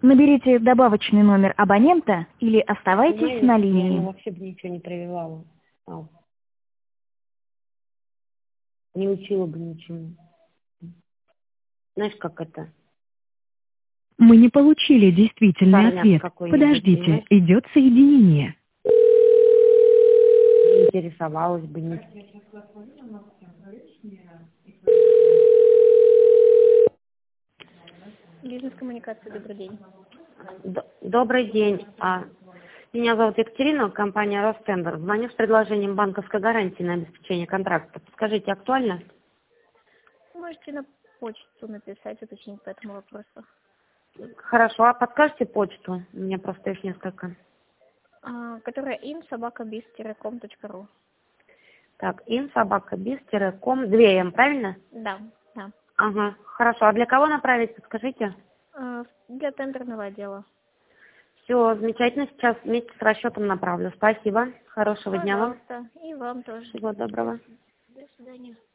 Наберите добавочный номер абонента или оставайтесь Понимаете, на я ему линии. вообще бы ничего не прививала. Не учила бы ничему. Знаешь, как это? Мы не получили действительный Парняк ответ. какой-нибудь, Подождите, понимаешь? идет соединение. Не интересовалась бы. Бизнес-коммуникация, добрый день. Добрый день. Меня зовут Екатерина, компания Ростендер. Звоню с предложением банковской гарантии на обеспечение контракта. Подскажите, актуально? Можете на почту написать, уточнить по этому вопросу. Хорошо, а подскажете почту? У меня просто их несколько. Которая in@biz-com.ru. Так, in@biz-com, 2 правильно? Да, да. Ага, хорошо. А для кого направить, подскажите? Для тендерного отдела. Все, замечательно. Сейчас вместе с расчетом направлю. Спасибо. Хорошего дня вам. Пожалуйста. И вам тоже. Всего доброго. До свидания.